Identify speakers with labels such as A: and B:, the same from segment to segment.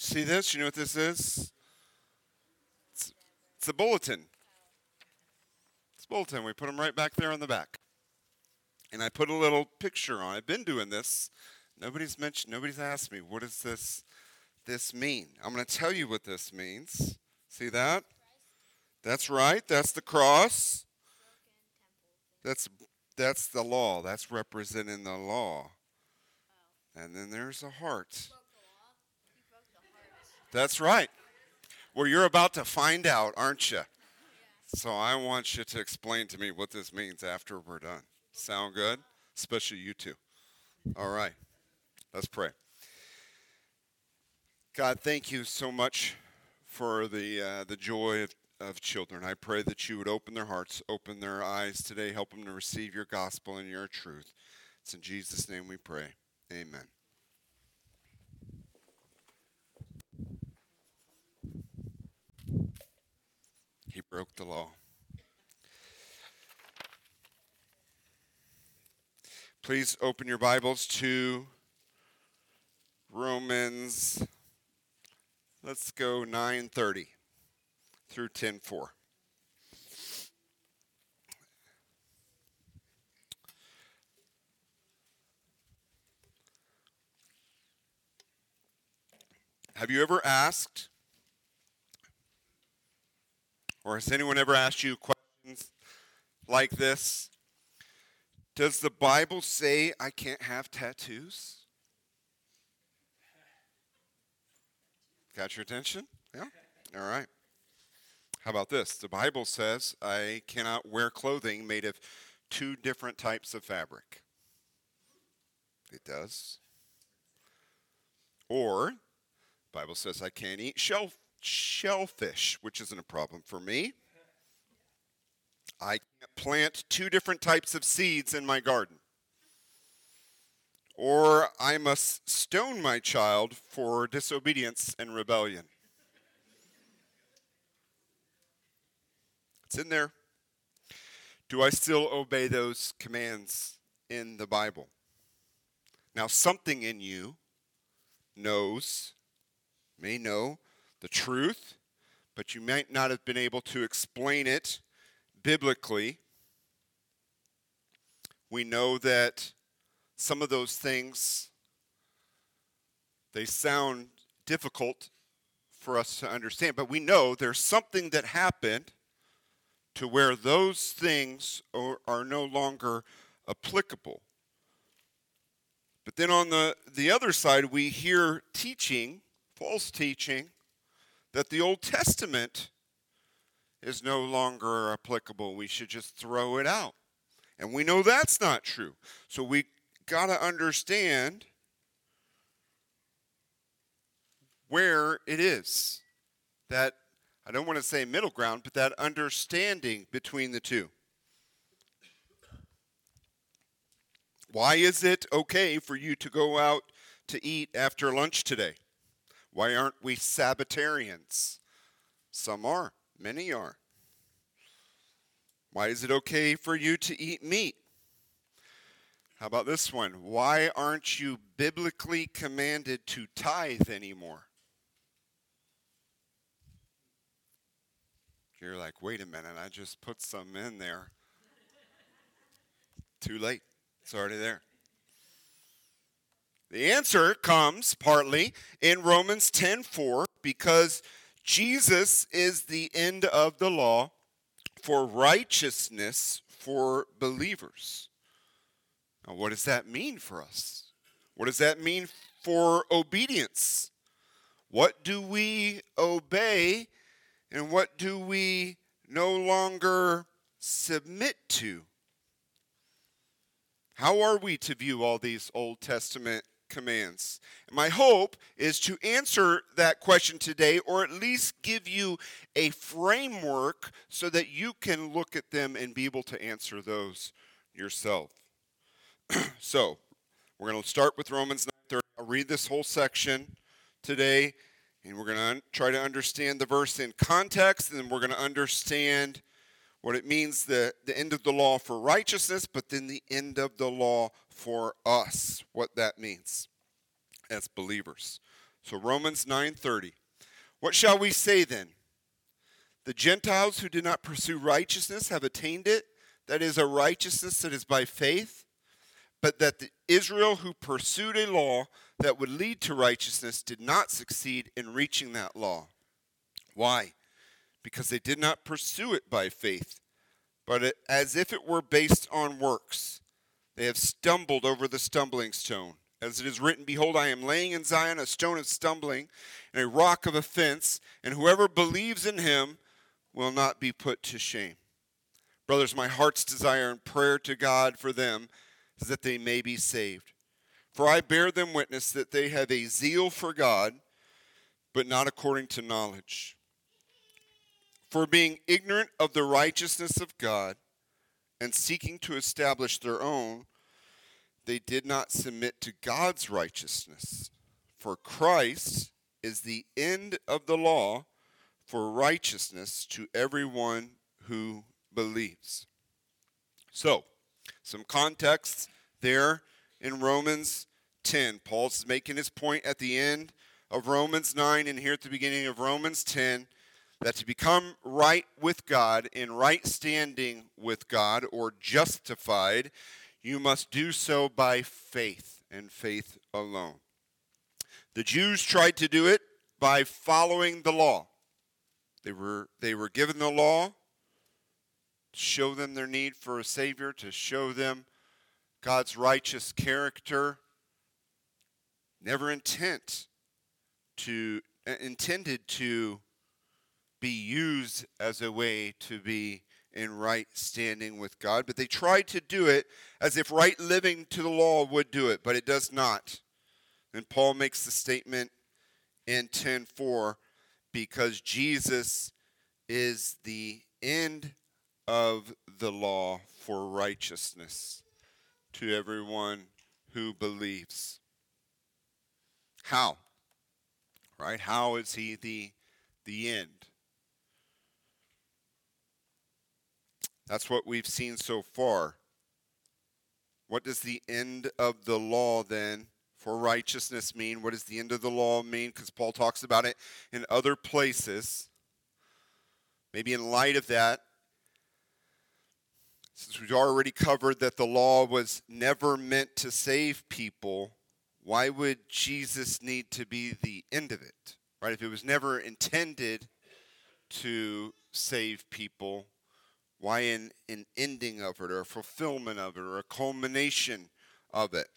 A: See this? You know what this is? It's a bulletin. It's a bulletin. We put them right back there on the back. And I put a little picture on. I've been doing this. Nobody's asked me, what does this mean? I'm going to tell you what this means. See that? That's right. That's the cross. That's the law. That's representing the law. And then there's a heart. That's right. Well, you're about to find out, aren't you? So I want you to explain to me what this means after we're done. Sound good? Especially you two. All right. Let's pray. God, thank you so much for the joy of children. I pray that you would open their hearts, open their eyes today, help them to receive your gospel and your truth. It's in Jesus' name we pray. Amen. He broke the law. Please open your Bibles to Romans, let's go 9:30 through 10:4. Have you ever asked, or has anyone ever asked you questions like this? Does the Bible say I can't have tattoos? Got your attention? Yeah? All right. How about this? The Bible says I cannot wear clothing made of two different types of fabric. It does. Or, the Bible says I can't eat shellfish, which isn't a problem for me. I can't plant two different types of seeds in my garden. Or I must stone my child for disobedience and rebellion. It's in there. Do I still obey those commands in the Bible? Now, something in you may know the truth, but you might not have been able to explain it biblically. We know that some of those things, they sound difficult for us to understand, but we know there's something that happened to where those things are no longer applicable. But then on the other side, we hear teaching, false teaching, that the Old Testament is no longer applicable. We should just throw it out. And we know that's not true. So we got to understand where it is. That, I don't want to say middle ground, but that understanding between the two. Why is it okay for you to go out to eat after lunch today? Why aren't we Sabbatarians? Some are. Many are. Why is it okay for you to eat meat? How about this one? Why aren't you biblically commanded to tithe anymore? You're like, wait a minute, I just put some in there. Too late. It's already there. The answer comes partly in Romans 10:4, because Jesus is the end of the law for righteousness for believers. Now, what does that mean for us? What does that mean for obedience? What do we obey and what do we no longer submit to? How are we to view all these Old Testament commands? And my hope is to answer that question today, or at least give you a framework so that you can look at them and be able to answer those yourself. So, we're going to start with Romans 9:30. I'll read this whole section today, and we're going to try to understand the verse in context, and then we're going to understand what it means, the end of the law for righteousness, but then the end of the law for us, what that means as believers. So Romans 9:30. What shall we say then? The Gentiles who did not pursue righteousness have attained it, that is, a righteousness that is by faith, but that the Israel who pursued a law that would lead to righteousness did not succeed in reaching that law. Why? Because they did not pursue it by faith, but as if it were based on works. They have stumbled over the stumbling stone. As it is written, behold, I am laying in Zion a stone of stumbling and a rock of offense, and whoever believes in him will not be put to shame. Brothers, my heart's desire and prayer to God for them is that they may be saved. For I bear them witness that they have a zeal for God, but not according to knowledge. For being ignorant of the righteousness of God and seeking to establish their own, they did not submit to God's righteousness. For Christ is the end of the law for righteousness to everyone who believes. So, some context there in Romans 10. Paul's making his point at the end of Romans 9 and here at the beginning of Romans 10 that to become right with God, in right standing with God, or justified, you must do so by faith and faith alone. The Jews tried to do it by following the law. They were given the law to show them their need for a Savior, to show them God's righteous character. Never intended to be used as a way to be in right standing with God. But they tried to do it as if right living to the law would do it, but it does not. And Paul makes the statement in 10:4, because Jesus is the end of the law for righteousness to everyone who believes. How? Right? How is he the end? That's what we've seen so far. What does the end of the law then for righteousness mean? What does the end of the law mean? Because Paul talks about it in other places. Maybe in light of that, since we've already covered that the law was never meant to save people, why would Jesus need to be the end of it? Right? If it was never intended to save people, why an ending of it, or a fulfillment of it, or a culmination of it?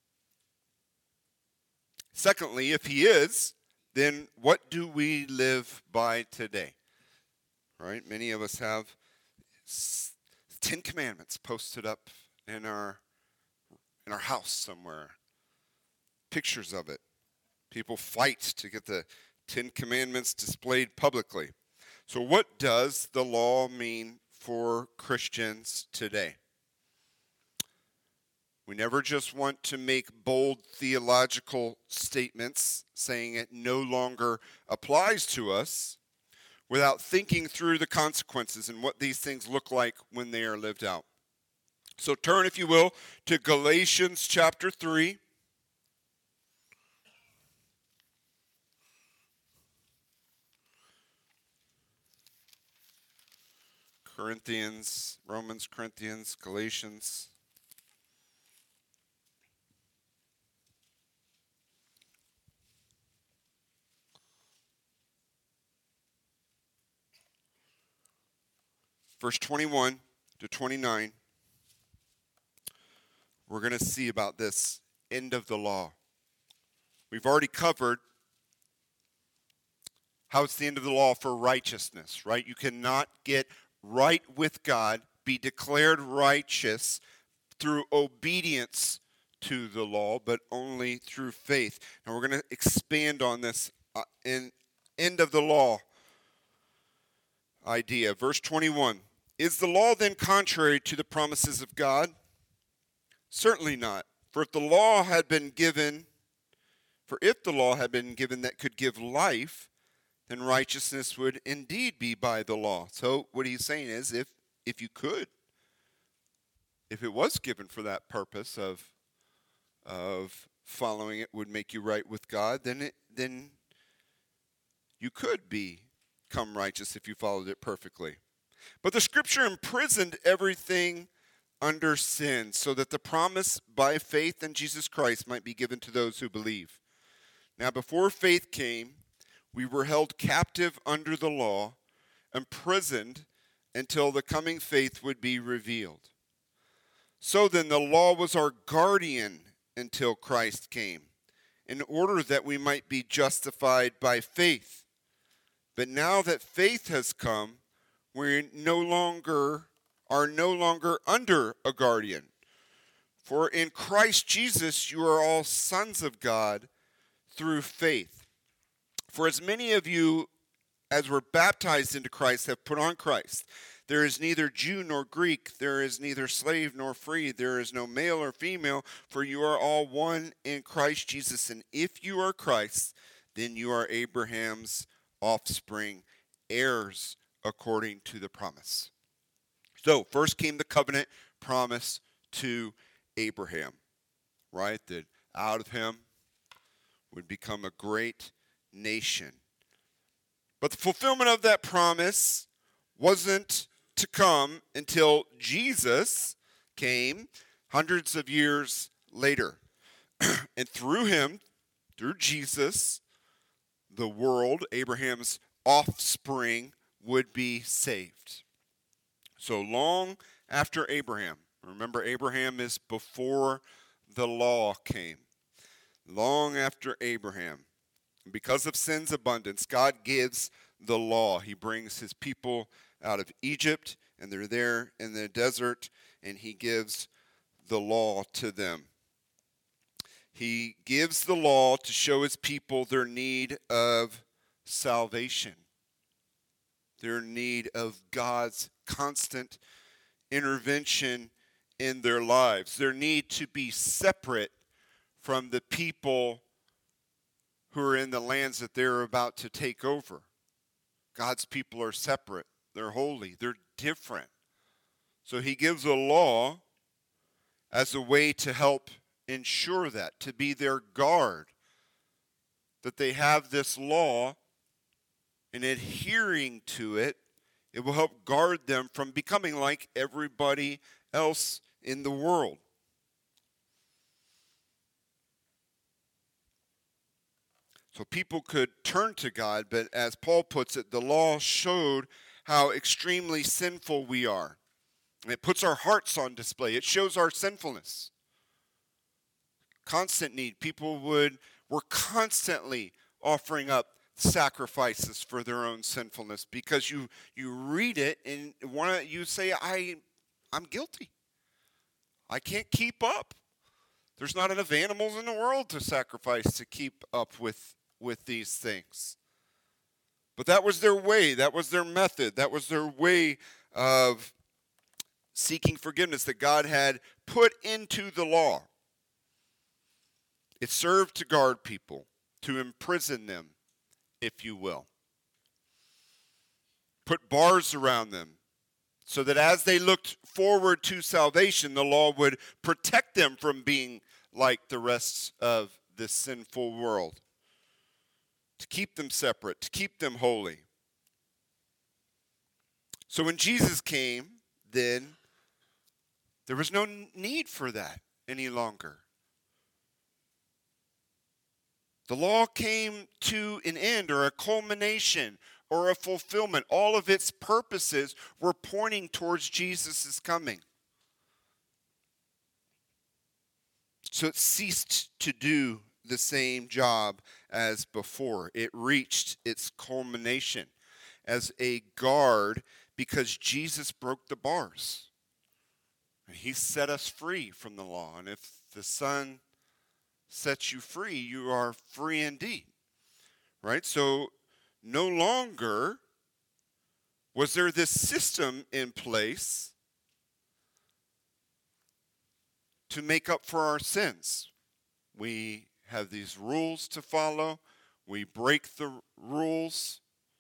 A: Secondly, if he is, then what do we live by today? Right? Many of us have 10 Commandments posted up in our house somewhere. Pictures of it. People fight to get the 10 Commandments displayed publicly. So what does the law mean for Christians today? We never just want to make bold theological statements saying it no longer applies to us without thinking through the consequences and what these things look like when they are lived out. So turn, if you will, to Galatians chapter 3. Romans, Corinthians, Galatians. Verse 21 to 29, we're going to see about this end of the law. We've already covered how it's the end of the law for righteousness, right? You cannot get right with God, be declared righteous through obedience to the law, but only through faith. And we're going to expand on this in end of the law idea. Verse 21, is the law then contrary to the promises of God? Certainly not. For if the law had been given that could give life, then righteousness would indeed be by the law. So what he's saying is, if it was given for that purpose of following it would make you right with God, then you could become righteous if you followed it perfectly. But the scripture imprisoned everything under sin so that the promise by faith in Jesus Christ might be given to those who believe. Now, before faith came, we were held captive under the law, imprisoned until the coming faith would be revealed. So then, the law was our guardian until Christ came, in order that we might be justified by faith. But now that faith has come, we are no longer under a guardian. For in Christ Jesus you are all sons of God through faith. For as many of you as were baptized into Christ have put on Christ. There is neither Jew nor Greek, there is neither slave nor free, there is no male or female, for you are all one in Christ Jesus. And if you are Christ, then you are Abraham's offspring, heirs according to the promise. So, first came the covenant promise to Abraham, right? That out of him would become a great nation. But the fulfillment of that promise wasn't to come until Jesus came hundreds of years later. And through him, through Jesus, the world, Abraham's offspring, would be saved. So long after Abraham, remember Abraham is before the law came. Long after Abraham, because of sin's abundance, God gives the law. He brings his people out of Egypt, and they're there in the desert, and he gives the law to them. He gives the law to show his people their need of salvation, their need of God's constant intervention in their lives, their need to be separate from the people who are in the lands that they're about to take over. God's people are separate. They're holy. They're different. So he gives a law as a way to help ensure that, to be their guard, that they have this law, and adhering to it, it will help guard them from becoming like everybody else in the world. So people could turn to God, but as Paul puts it, the law showed how extremely sinful we are. And it puts our hearts on display. It shows our sinfulness. Constant need. People were constantly offering up sacrifices for their own sinfulness, because you read it and you say, I'm guilty. I can't keep up. There's not enough animals in the world to sacrifice to keep up with these things. But that was their way. That was their method. That was their way of seeking forgiveness that God had put into the law. It served to guard people, to imprison them, if you will. Put bars around them so that as they looked forward to salvation, the law would protect them from being like the rest of this sinful world. To keep them separate, to keep them holy. So when Jesus came, then there was no need for that any longer. The law came to an end, or a culmination, or a fulfillment. All of its purposes were pointing towards Jesus' coming. So it ceased to do the same job as before. It reached its culmination as a guard because Jesus broke the bars. He set us free from the law. And if the Son sets you free, you are free indeed. Right? So no longer was there this system in place to make up for our sins. We have these rules to follow. We break the rules.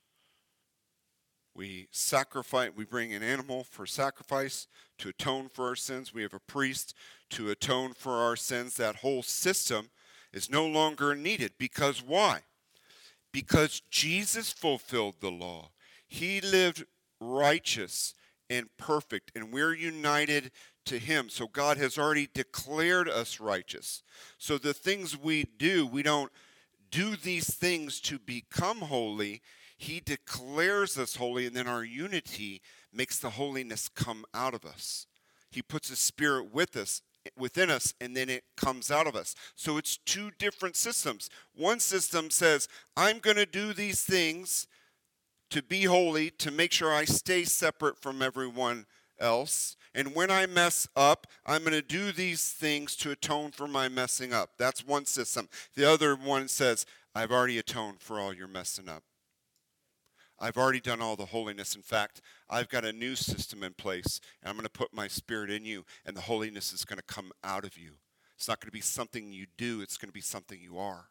A: We sacrifice. We bring an animal for sacrifice to atone for our sins. We have a priest to atone for our sins. That whole system is no longer needed. Because why? Because Jesus fulfilled the law. He lived righteous and perfect, and we're united to him. So God has already declared us righteous. So the things we do, we don't do these things to become holy. He declares us holy, and then our unity makes the holiness come out of us. He puts his spirit within us, and then it comes out of us. So it's two different systems. One system says, I'm going to do these things to be holy, to make sure I stay separate from everyone else. And when I mess up, I'm going to do these things to atone for my messing up. That's one system. The other one says, I've already atoned for all your messing up. I've already done all the holiness. In fact, I've got a new system in place, and I'm going to put my spirit in you, and the holiness is going to come out of you. It's not going to be something you do. It's going to be something you are.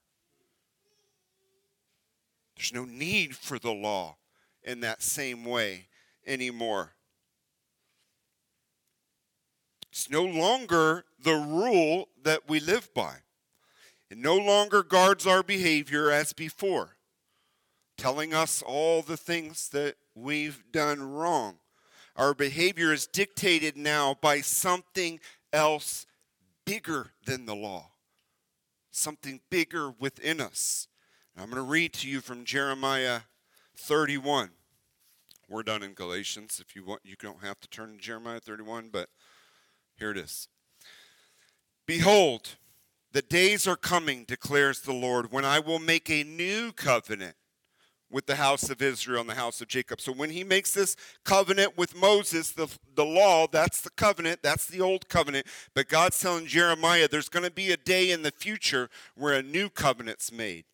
A: There's no need for the law in that same way anymore. It's no longer the rule that we live by. It no longer guards our behavior as before, telling us all the things that we've done wrong. Our behavior is dictated now by something else bigger than the law, something bigger within us. I'm going to read to you from Jeremiah 31. We're done in Galatians. If you want, you don't have to turn to Jeremiah 31, but here it is. Behold, the days are coming, declares the Lord, when I will make a new covenant with the house of Israel and the house of Jacob. So when he makes this covenant with Moses, the law, that's the covenant, that's the old covenant. But God's telling Jeremiah there's going to be a day in the future where a new covenant's made.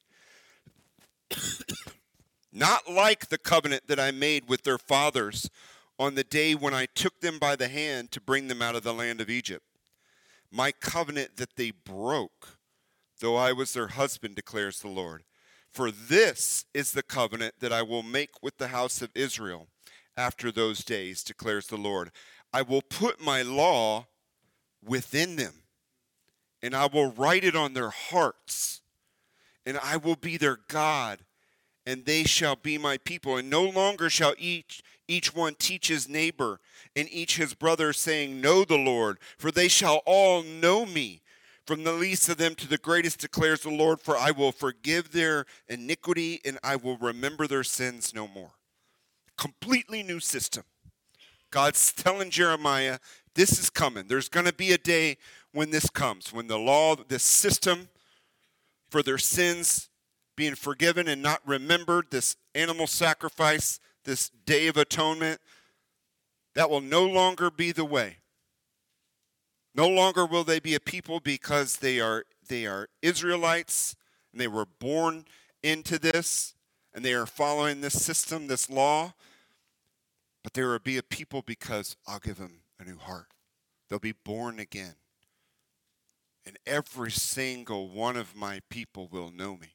A: Not like the covenant that I made with their fathers on the day when I took them by the hand to bring them out of the land of Egypt. My covenant that they broke, though I was their husband, declares the Lord. For this is the covenant that I will make with the house of Israel after those days, declares the Lord. I will put my law within them, and I will write it on their hearts, and I will be their God, and they shall be my people. And no longer shall each one teach his neighbor and each his brother, saying, Know the Lord, for they shall all know me, from the least of them to the greatest, declares the Lord, for I will forgive their iniquity, and I will remember their sins no more. Completely new system. God's telling Jeremiah, this is coming. There's going to be a day when this comes, when the law, this system for their sins being forgiven and not remembered, this animal sacrifice, this day of atonement, that will no longer be the way. No longer will they be a people because they are Israelites, and they were born into this, and they are following this system, this law. But they will be a people because I'll give them a new heart. They'll be born again. And every single one of my people will know me.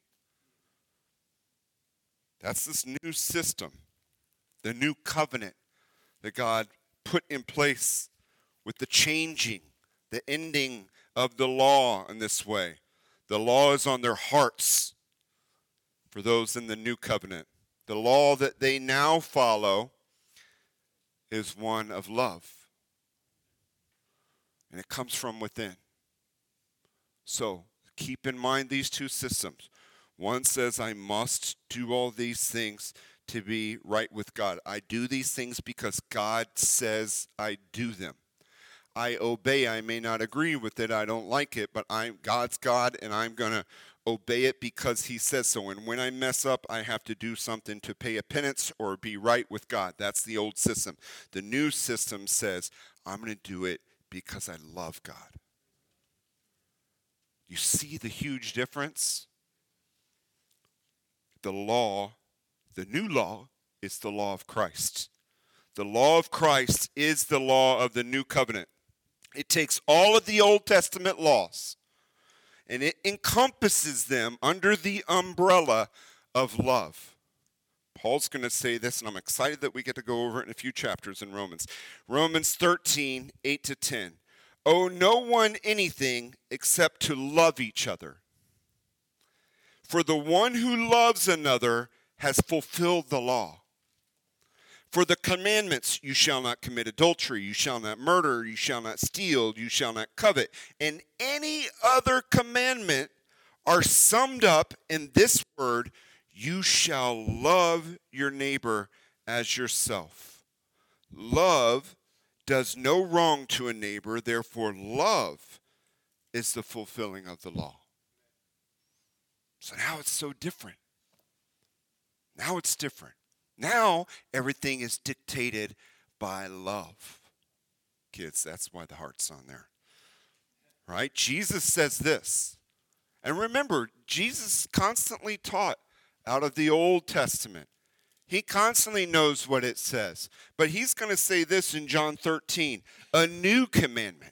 A: That's this new system, the new covenant that God put in place with the changing, the ending of the law in this way. The law is on their hearts for those in the new covenant. The law that they now follow is one of love. And it comes from within. So keep in mind these two systems. One says I must do all these things to be right with God. I do these things because God says I do them. I obey. I may not agree with it. I don't like it, but God's God, and I'm going to obey it because he says so. And when I mess up, I have to do something to pay a penance or be right with God. That's the old system. The new system says I'm going to do it because I love God. You see the huge difference? The law, the new law, is the law of Christ. The law of Christ is the law of the new covenant. It takes all of the Old Testament laws and it encompasses them under the umbrella of love. Paul's going to say this, and I'm excited that we get to go over it in a few chapters in Romans. Romans 13, 8-10. Owe no one anything except to love each other. For the one who loves another has fulfilled the law. For the commandments, you shall not commit adultery, you shall not murder, you shall not steal, you shall not covet, and any other commandment are summed up in this word, you shall love your neighbor as yourself. Love does no wrong to a neighbor, therefore love is the fulfilling of the law. So now it's so different. Now it's different. Now everything is dictated by love. Kids, that's why the heart's on there. Right? Jesus says this. And remember, Jesus constantly taught out of the Old Testament. He constantly knows what it says. But he's going to say this in John 13. A new commandment.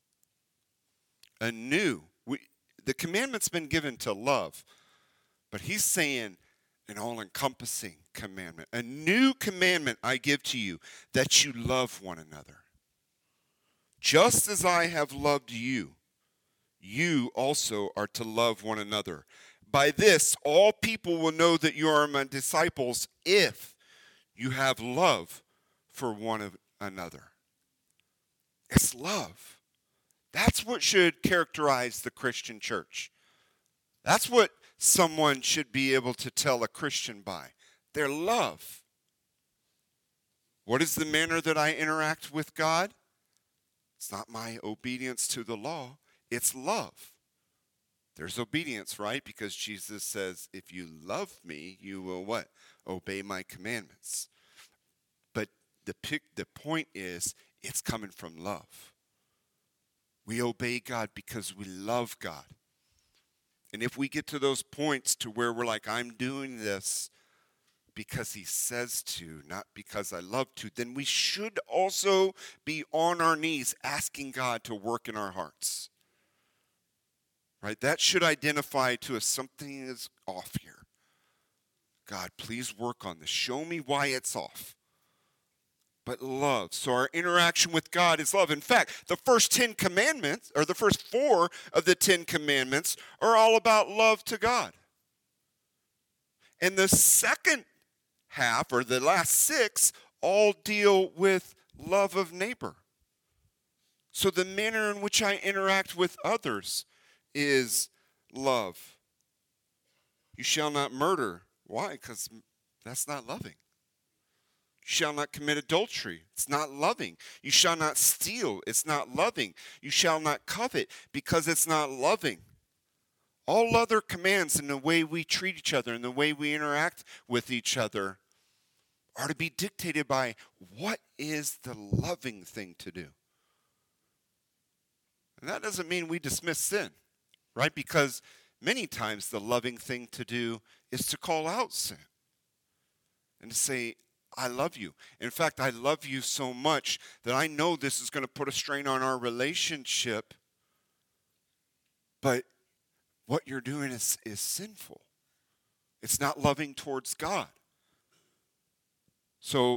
A: The commandment's been given to love. But he's saying an all-encompassing commandment. A new commandment I give to you, that you love one another. Just as I have loved you, you also are to love one another. By this, all people will know that you are my disciples if you have love for one another. It's love. That's what should characterize the Christian church. That's what someone should be able to tell a Christian by. Their love. What is the manner that I interact with God? It's not my obedience to the law. It's love. There's obedience, right? Because Jesus says, if you love me, you will what? Obey my commandments. But the point is, it's coming from love. We obey God because we love God. And if we get to those points to where we're like, I'm doing this because he says to, not because I love to, then we should also be on our knees asking God to work in our hearts. Right? That should identify to us something is off here. God, please work on this. Show me why it's off. But love. So our interaction with God is love. In fact, the first 10 commandments, or the first 4 of the 10 commandments, are all about love to God. And the second half, or the last 6, all deal with love of neighbor. So the manner in which I interact with others is love. You shall not murder. Why? Because that's not loving. You shall not commit adultery. It's not loving. You shall not steal. It's not loving. You shall not covet, because it's not loving. All other commands in the way we treat each other and the way we interact with each other are to be dictated by what is the loving thing to do. And that doesn't mean we dismiss sin, right? Because many times the loving thing to do is to call out sin and to say, I love you. In fact, I love you so much that I know this is going to put a strain on our relationship, but what you're doing is sinful. It's not loving towards God. So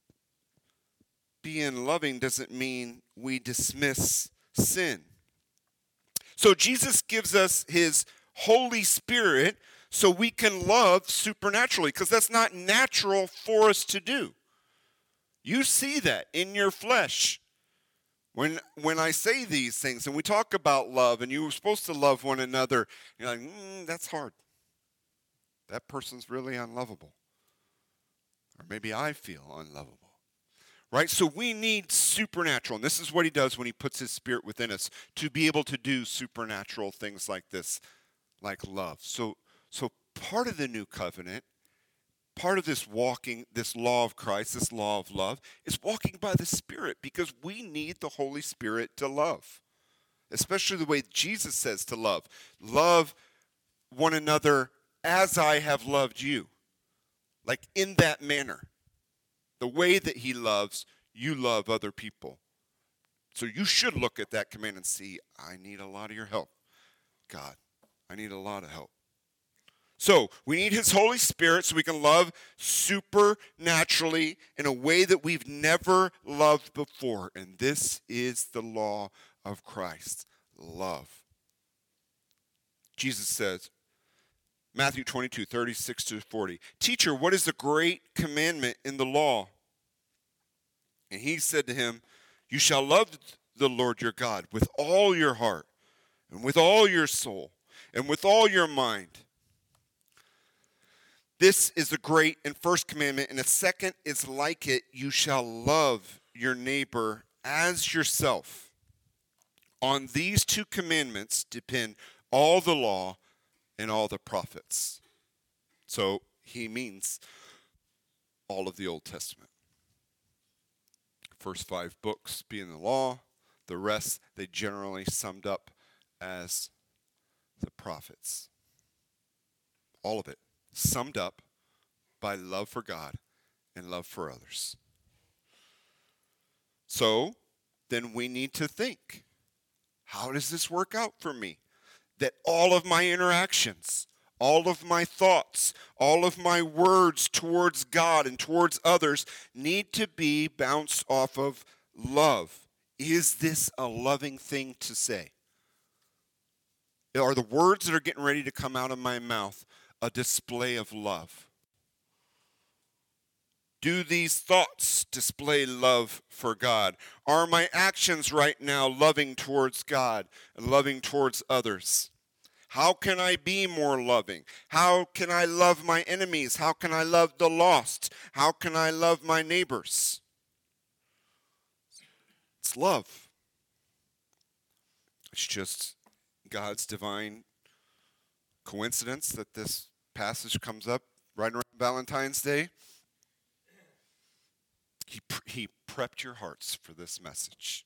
A: being loving doesn't mean we dismiss sin. So Jesus gives us his Holy Spirit so we can love supernaturally, because that's not natural for us to do. You see that in your flesh. When I say these things and we talk about love and you were supposed to love one another, you're like, that's hard. That person's really unlovable. Or maybe I feel unlovable. Right? So we need supernatural. And this is what he does when he puts his Spirit within us, to be able to do supernatural things like this, like love. So part of the new covenant, part of this walking, this law of Christ, this law of love, is walking by the Spirit, because we need the Holy Spirit to love. Especially the way Jesus says to love. Love one another as I have loved you. Like in that manner. The way that he loves, you love other people. So you should look at that command and see, I need a lot of your help. God, I need a lot of help. So we need his Holy Spirit so we can love supernaturally in a way that we've never loved before. And this is the law of Christ, love. Jesus says, Matthew 22:36-40. Teacher, what is the great commandment in the law? And he said to him, you shall love the Lord your God with all your heart and with all your soul and with all your mind. This is the great and first commandment, and the second is like it. You shall love your neighbor as yourself. On these two commandments depend all the law and all the prophets. So he means all of the Old Testament. First 5 books being the law, the rest they generally summed up as the prophets. All of it summed up by love for God and love for others. So then we need to think, how does this work out for me? That all of my interactions, all of my thoughts, all of my words towards God and towards others need to be bounced off of love. Is this a loving thing to say? Are the words that are getting ready to come out of my mouth a display of love? Do these thoughts display love for God? Are my actions right now loving towards God and loving towards others? How can I be more loving? How can I love my enemies? How can I love the lost? How can I love my neighbors? It's love. It's just God's divine coincidence that this passage comes up right around Valentine's Day. He prepped your hearts for this message.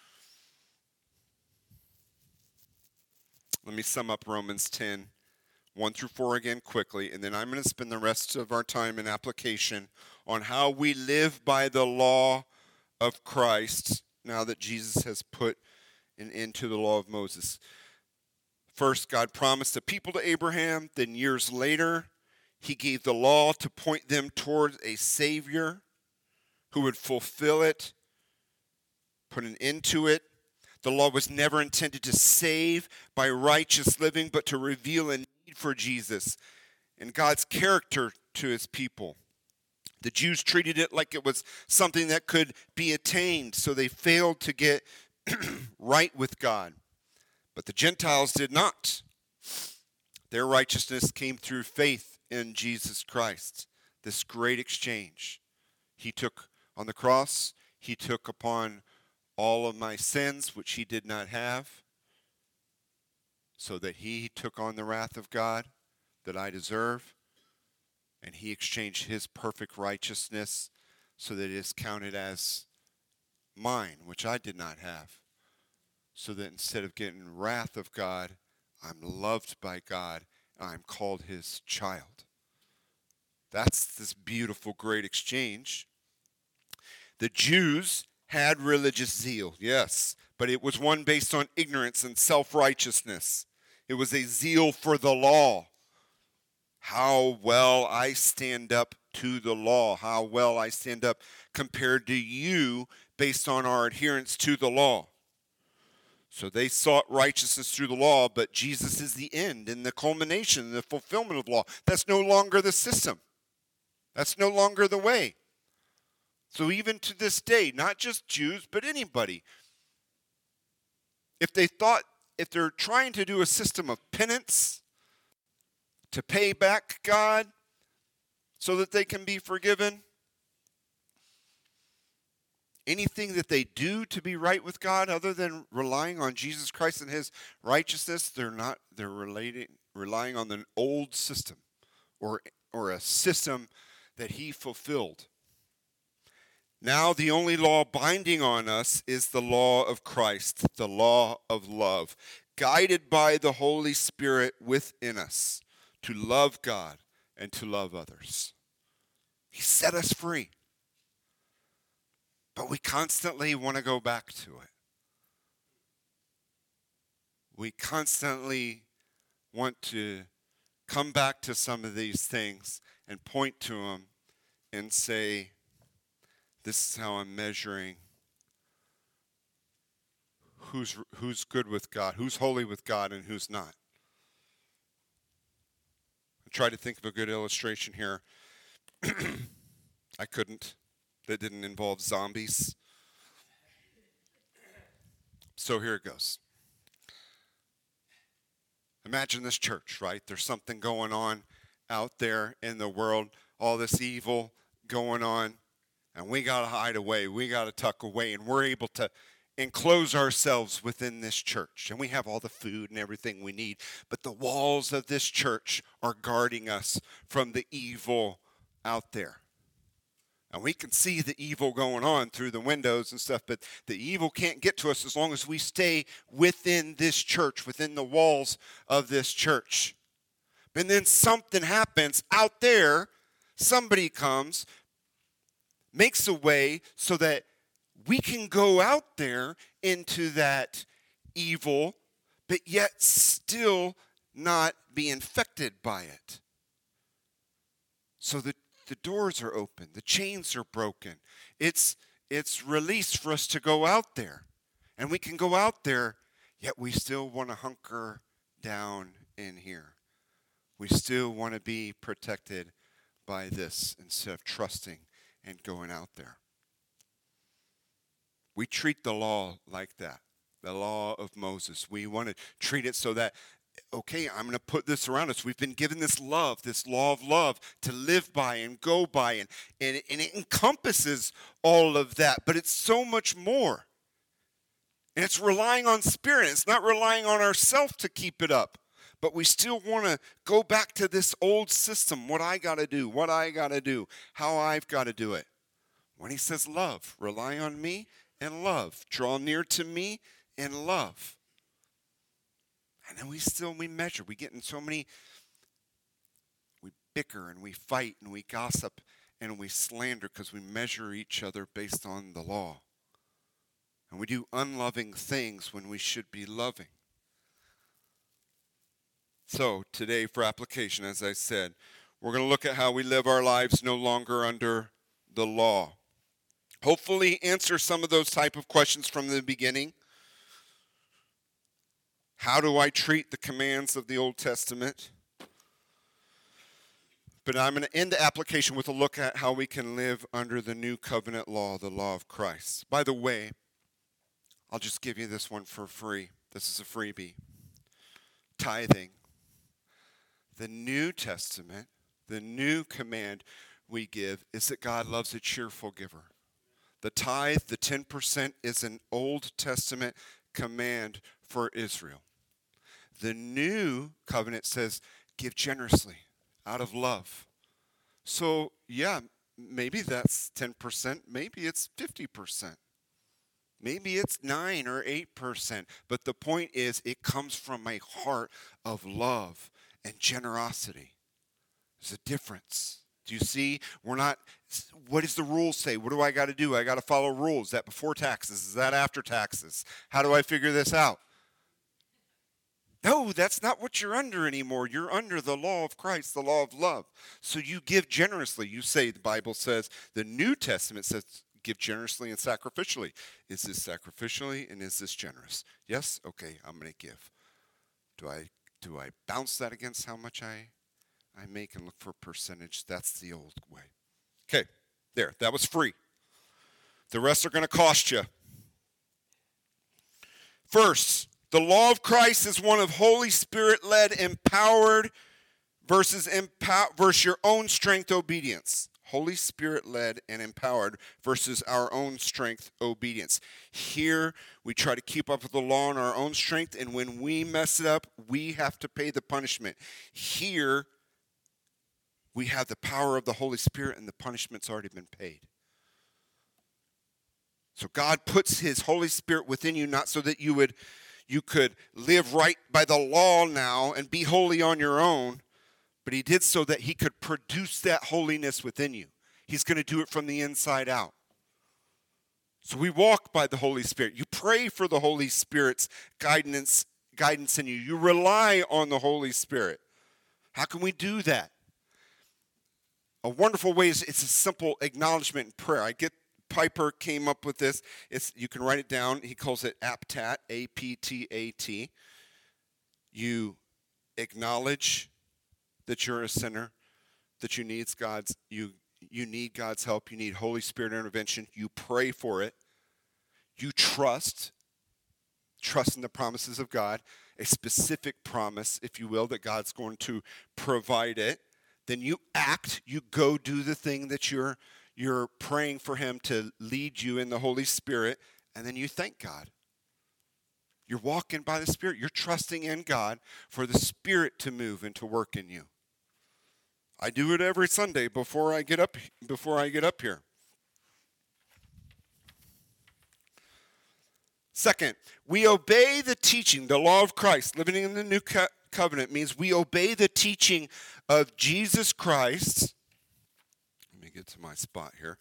A: Let me sum up Romans 10, 1-4 again quickly, and then I'm going to spend the rest of our time in application on how we live by the law of Christ now that Jesus has put an end to the law of Moses. First, God promised a people to Abraham. Then years later, he gave the law to point them towards a Savior who would fulfill it, put an end to it. The law was never intended to save by righteous living, but to reveal a need for Jesus and God's character to his people. The Jews treated it like it was something that could be attained, so they failed to get right with God. But the Gentiles did not. Their righteousness came through faith in Jesus Christ, this great exchange. He took on the cross, he took upon all of my sins, which he did not have, so that he took on the wrath of God that I deserve, and he exchanged his perfect righteousness so that it is counted as mine, which I did not have, so that instead of getting wrath of God, I'm loved by God, and I'm called his child. That's this beautiful, great exchange. The Jews had religious zeal, yes, but it was one based on ignorance and self-righteousness. It was a zeal for the law. How well I stand up to the law, how well I stand up compared to you based on our adherence to the law. So they sought righteousness through the law, but Jesus is the end and the culmination, the fulfillment of the law. That's no longer the system. That's no longer the way. So even to this day, not just Jews, but anybody, if they're trying to do a system of penance to pay back God so that they can be forgiven, anything that they do to be right with God other than relying on Jesus Christ and his righteousness, they're relying on the old system or a system that he fulfilled. Now the only law binding on us is the law of Christ, the law of love, guided by the Holy Spirit within us to love God and to love others. He set us free. But we constantly want to go back to it. We constantly want to come back to some of these things and point to them and say, this is how I'm measuring who's good with God, who's holy with God, and who's not. tried to think of a good illustration here. I couldn't. That didn't involve zombies. So here it goes. Imagine this church, right? There's something going on out there in the world, all this evil going on, and we got to hide away. We got to tuck away, and we're able to enclose ourselves within this church. And we have all the food and everything we need, but the walls of this church are guarding us from the evil out there. And we can see the evil going on through the windows and stuff, but the evil can't get to us as long as we stay within this church, within the walls of this church. And then something happens out there. Somebody comes, makes a way so that we can go out there into that evil, but yet still not be infected by it. So the doors are open. The chains are broken. It's released for us to go out there. And we can go out there, yet we still want to hunker down in here. We still want to be protected by this instead of trusting and going out there. We treat the law like that, the law of Moses. We want to treat it so that, okay, I'm going to put this around us. We've been given this love, this law of love to live by and go by, and it encompasses all of that, but it's so much more. And it's relying on Spirit. It's not relying on ourselves to keep it up, but we still want to go back to this old system, what I got to do, how I've got to do it. When he says love, rely on me and love. Draw near to me and love. And then we measure. We get in so many, we bicker and we fight and we gossip and we slander because we measure each other based on the law. And we do unloving things when we should be loving. So today for application, as I said, we're going to look at how we live our lives no longer under the law. Hopefully answer some of those type of questions from the beginning. How do I treat the commands of the Old Testament? But I'm going to end the application with a look at how we can live under the new covenant law, the law of Christ. By the way, I'll just give you this one for free. This is a freebie. Tithing. The New Testament, the new command we give is that God loves a cheerful giver. The tithe, the 10%, is an Old Testament command for Israel. The new covenant says, give generously out of love. So, yeah, maybe that's 10%. Maybe it's 50%. Maybe it's 9 or 8%. But the point is, it comes from a heart of love and generosity. There's a difference. Do you see? We're not, what does the rules say? What do I got to do? I got to follow rules. Is that before taxes? Is that after taxes? How do I figure this out? No, that's not what you're under anymore. You're under the law of Christ, the law of love. So you give generously. You say, the Bible says, the New Testament says, give generously and sacrificially. Is this sacrificially and is this generous? Yes? Okay, I'm going to give. Do I bounce that against how much I make and look for a percentage? That's the old way. Okay, there. That was free. The rest are going to cost you. First, the law of Christ is one of Holy Spirit-led, empowered versus your own strength obedience. Holy Spirit-led and empowered versus our own strength obedience. Here, we try to keep up with the law in our own strength, and when we mess it up, we have to pay the punishment. Here, we have the power of the Holy Spirit, and the punishment's already been paid. So God puts his Holy Spirit within you, not so that you could live right by the law now and be holy on your own, but he did so that he could produce that holiness within you. He's going to do it from the inside out. So we walk by the Holy Spirit. You pray for the Holy Spirit's guidance in you. You rely on the Holy Spirit. How can we do that? A wonderful way is it's a simple acknowledgement and prayer. Piper came up with this. You can write it down. He calls it APTAT, A-P-T-A-T. You acknowledge that you're a sinner, that you need God's help, you need Holy Spirit intervention, you pray for it, you trust in the promises of God, a specific promise, if you will, that God's going to provide it. Then you act, you go do the thing that you're praying for him to lead you in the Holy Spirit, and then you thank God. You're walking by the Spirit. You're trusting in God for the Spirit to move and to work in you. I do it every Sunday before I get up here. Second, we obey the teaching, the law of Christ. Living in the new covenant means we obey the teaching of Jesus Christ. Let me get to my spot here.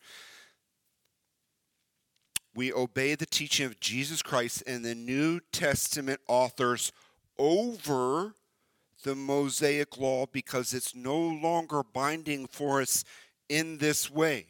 A: We obey the teaching of Jesus Christ and the New Testament authors over the Mosaic law because it's no longer binding for us in this way.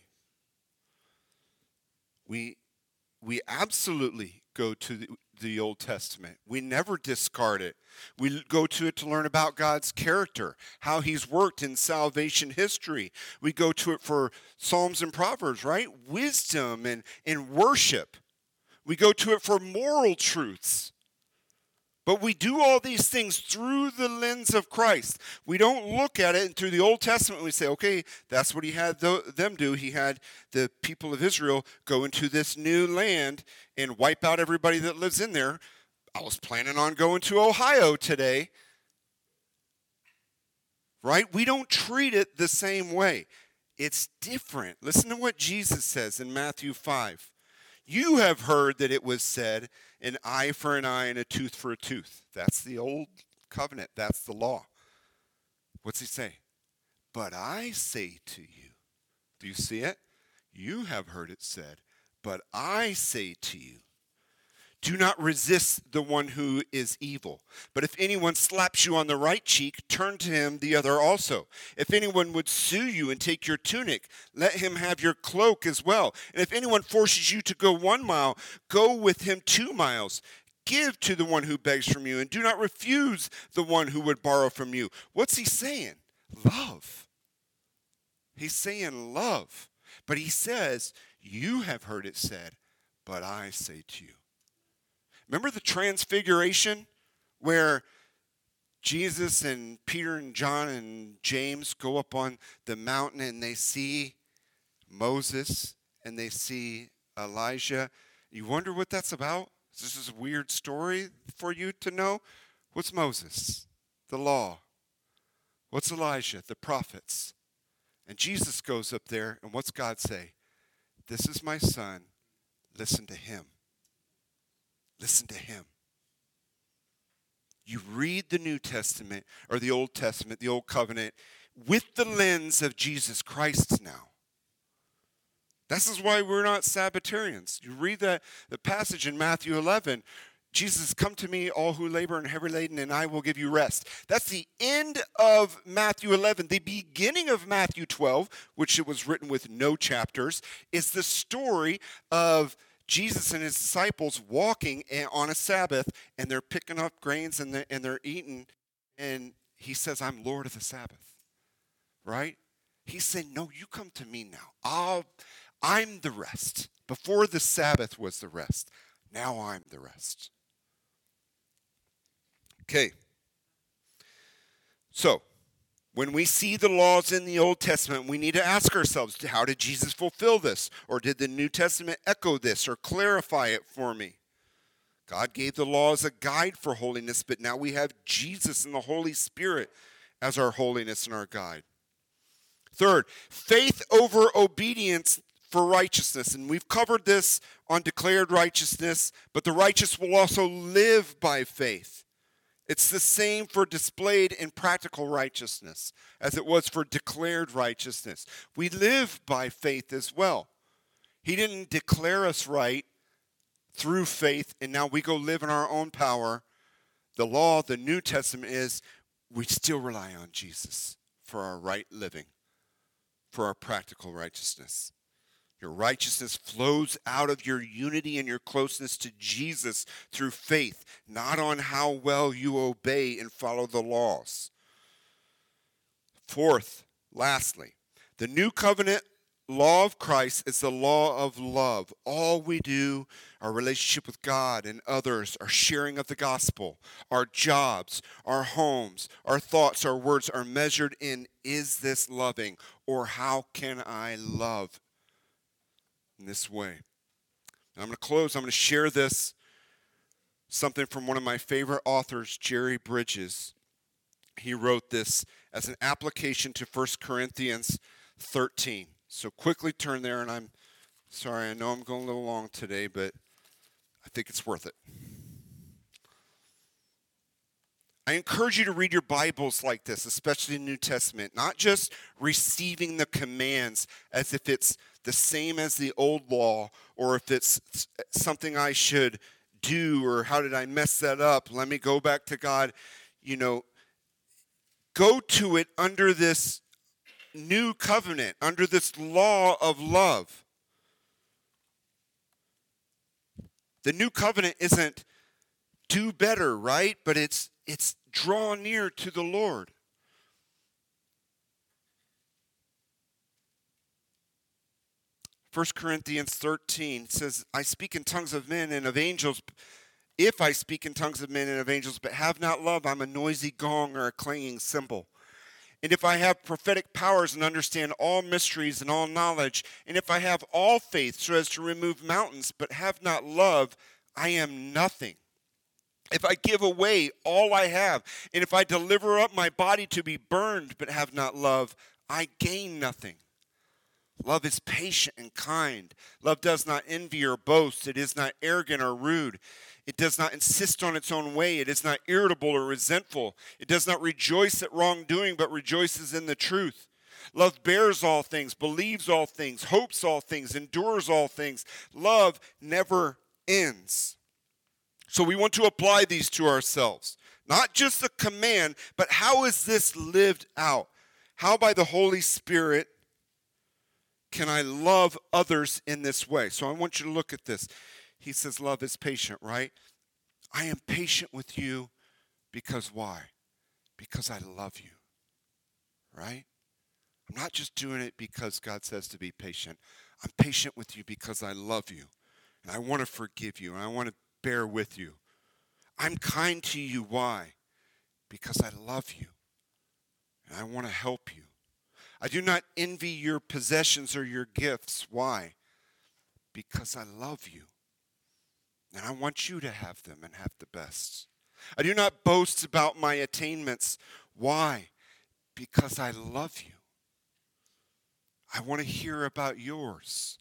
A: We absolutely go to the Old Testament. We never discard it. We go to it to learn about God's character, how he's worked in salvation history. We go to it for Psalms and Proverbs, right? Wisdom and worship. We go to it for moral truths. But we do all these things through the lens of Christ. We don't look at it through the Old Testament and we say, okay, that's what he had them do. He had the people of Israel go into this new land and wipe out everybody that lives in there. I was planning on going to Ohio today. Right? We don't treat it the same way. It's different. Listen to what Jesus says in Matthew 5. You have heard that it was said, an eye for an eye and a tooth for a tooth. That's the old covenant. That's the law. What's he say? But I say to you. Do you see it? You have heard it said, but I say to you. Do not resist the one who is evil. But if anyone slaps you on the right cheek, turn to him the other also. If anyone would sue you and take your tunic, let him have your cloak as well. And if anyone forces you to go 1 mile, go with him 2 miles. Give to the one who begs from you, and do not refuse the one who would borrow from you. What's he saying? Love. He's saying love. But he says, you have heard it said, but I say to you. Remember the transfiguration where Jesus and Peter and John and James go up on the mountain and they see Moses and they see Elijah? You wonder what that's about? This is a weird story for you to know. What's Moses? The law. What's Elijah? The prophets. And Jesus goes up there, and what's God say? This is my son. Listen to him. Listen to him. You read the New Testament or the Old Testament, the Old Covenant, with the lens of Jesus Christ now. This is why we're not Sabbatarians. You read the passage in Matthew 11. Jesus, come to me, all who labor and heavy laden, and I will give you rest. That's the end of Matthew 11. The beginning of Matthew 12, which it was written with no chapters, is the story of Jesus and his disciples walking on a Sabbath, and they're picking up grains and they're eating, and he says, I'm Lord of the Sabbath, right? He's saying, no, you come to me now. I'm the rest. Before the Sabbath was the rest. Now I'm the rest. Okay. So, when we see the laws in the Old Testament, we need to ask ourselves, how did Jesus fulfill this? Or did the New Testament echo this or clarify it for me? God gave the law as a guide for holiness, but now we have Jesus and the Holy Spirit as our holiness and our guide. Third, faith over obedience for righteousness. And we've covered this on declared righteousness, but the righteous will also live by faith. It's the same for displayed in practical righteousness as it was for declared righteousness. We live by faith as well. He didn't declare us right through faith, and now we go live in our own power. The law, the New Testament is we still rely on Jesus for our right living, for our practical righteousness. Your righteousness flows out of your unity and your closeness to Jesus through faith, not on how well you obey and follow the laws. Fourth, lastly, the new covenant law of Christ is the law of love. All we do, our relationship with God and others, our sharing of the gospel, our jobs, our homes, our thoughts, our words are measured in, is this loving? Or how can I love in this way? And I'm going to close. I'm going to share this, something from one of my favorite authors, Jerry Bridges. He wrote this as an application to 1 Corinthians 13. So quickly turn there, and I'm sorry, I know I'm going a little long today, but I think it's worth it. I encourage you to read your Bibles like this, especially the New Testament, not just receiving the commands as if it's the same as the old law, or if it's something I should do, or how did I mess that up? Let me go back to God. Go to it under this new covenant, under this law of love. The new covenant isn't do better, right? But it's draw near to the Lord. First Corinthians 13 says, I speak in tongues of men and of angels. If I speak in tongues of men and of angels, but have not love, I'm a noisy gong or a clanging cymbal. And if I have prophetic powers and understand all mysteries and all knowledge, and if I have all faith so as to remove mountains, but have not love, I am nothing. If I give away all I have, and if I deliver up my body to be burned, but have not love, I gain nothing. Love is patient and kind. Love does not envy or boast. It is not arrogant or rude. It does not insist on its own way. It is not irritable or resentful. It does not rejoice at wrongdoing, but rejoices in the truth. Love bears all things, believes all things, hopes all things, endures all things. Love never ends. So we want to apply these to ourselves. Not just a command, but how is this lived out? How by the Holy Spirit can I love others in this way? So I want you to look at this. He says love is patient, right? I am patient with you because why? Because I love you, right? I'm not just doing it because God says to be patient. I'm patient with you because I love you, and I want to forgive you, and I want to bear with you. I'm kind to you. Why? Because I love you, and I want to help you. I do not envy your possessions or your gifts. Why? Because I love you. And I want you to have them and have the best. I do not boast about my attainments. Why? Because I love you. I want to hear about yours.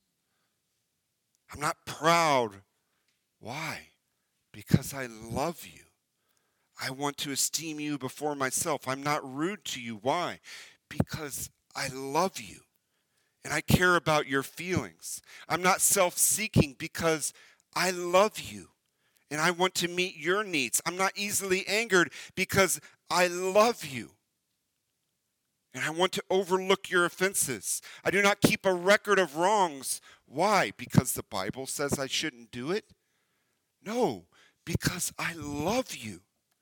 A: I'm not proud. Why? Because I love you. I want to esteem you before myself. I'm not rude to you. Why? Because I love you. And I care about your feelings. I'm not self-seeking because I love you, and I want to meet your needs. I'm not easily angered because I love you, and I want to overlook your offenses. I do not keep a record of wrongs. Why? Because the Bible says I shouldn't do it? No, because I love you,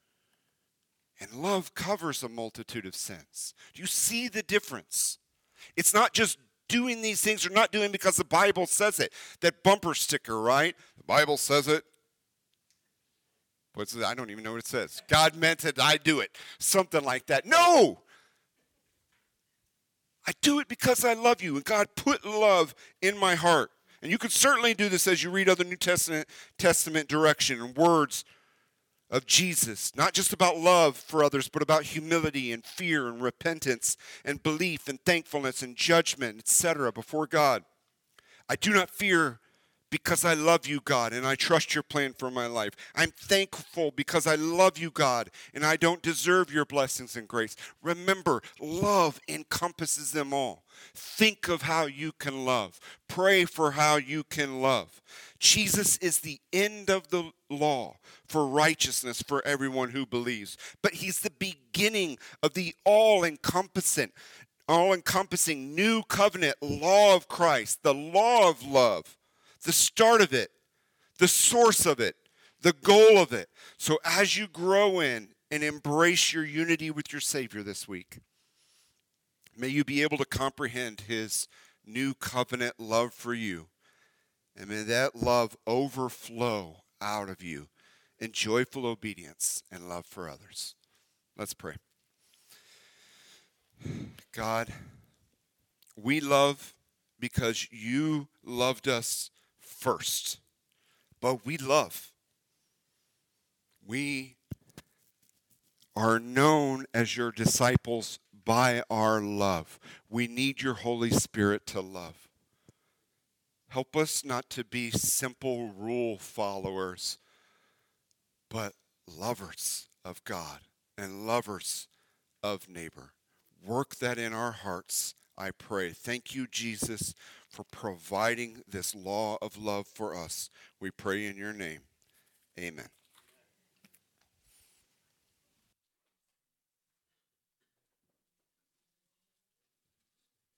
A: and love covers a multitude of sins. Do you see the difference? It's not just doing these things or not doing because the Bible says it. That bumper sticker, right? The Bible says it. What's it? I don't even know what it says. God meant it, I do it. Something like that. No! I do it because I love you, and God put love in my heart. And you could certainly do this as you read other New Testament direction and words of Jesus, not just about love for others, but about humility and fear and repentance and belief and thankfulness and judgment, etc. before God. I do not fear because I love you, God, and I trust your plan for my life. I'm thankful because I love you, God, and I don't deserve your blessings and grace. Remember, love encompasses them all. Think of how you can love. Pray for how you can love. Jesus is the end of the law for righteousness for everyone who believes. But he's the beginning of the all-encompassing new covenant law of Christ, the law of love, the start of it, the source of it, the goal of it. So as you grow in and embrace your unity with your Savior this week, May you be able to comprehend his new covenant love for you. And may that love overflow out of you in joyful obedience and love for others. Let's pray. God, we love because you loved us first. But we love. We are known as your disciples by our love. We need your Holy Spirit to love. Help us not to be simple rule followers, but lovers of God and lovers of neighbor. Work that in our hearts, I pray. Thank you, Jesus, for providing this law of love for us. We pray in your name. Amen.